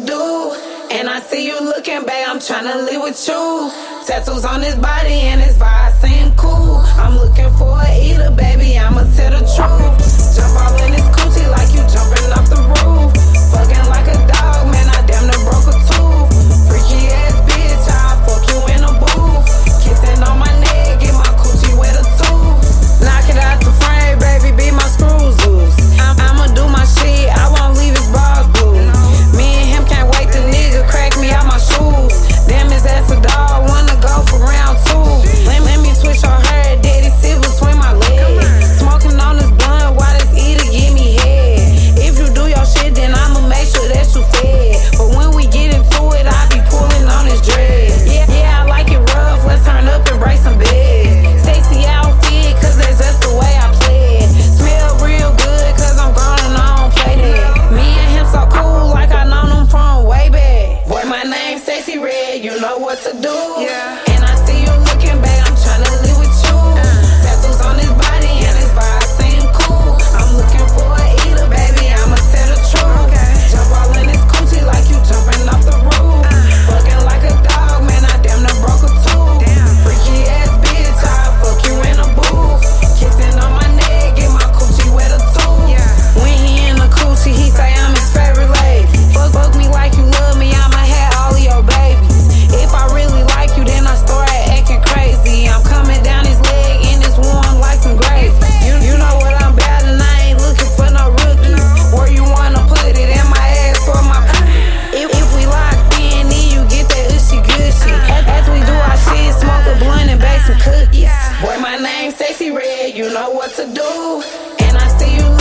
do. And I see you looking, babe, I'm tryna live with you. Tattoos on his body and his vibe seem cool. I'm looking for a eater, baby, I'ma tell the truth. Jump all in his coochie like you jumping off the roof. Fucking like a dog, man, I damn near broke a tooth. Freaky ass bitch, I'll fuck you in a booth. Kissing on my neck, get my coochie wet a tooth. Knock it out the frame, baby, beat my screws loose. I'ma do my shit, I won't leave his balls blue. Me and him can't wait, the nigga crack me out my shoes. Damn, his ass a dog, wanna go for round two. Let me twitch on her, daddy sit between my legs. Smoking on this blunt, while this eater give me head. If you do your shit, then I'ma make sure that you fed. But when we get into it, I be pulling on his dread. Yeah, I like it rough, let's turn up and break some beds. Sexy outfit, cause that's just the way I play it. Smell real good, cause I'm grown and I don't play that. Me and him so cool, like I known him from way back. Boy, my name's Sexy Red, you know what to do. And I see you looking, babe, I'm tryna live with you. Tattoos on his body and his vibe seem cool. I'm looking for a eater, baby, I'ma tell the truth. Jump all in his coochie like you jumping off the roof. Fucking like a dog, man, I damn near broke a tooth. Freaky ass bitch, I'll fuck you in a booth. Kissing on my neck, get my coochie wet a tooth. When he in the coochie, he say I'm his favorite lady. Fuck me like you love me, I'ma have all of your babies. If I really like you, then I start acting crazy. I'm coming down his leg and it's warm like some gravy. You know what I'm about and I ain't looking for no rookies. Where you wanna put it, in my ass or my If we locked in, then you get that ushy gushy. As we do our shit, smoke a blunt and bake some cookies. Boy, my name's Sexy Red, you know what to do. And I see you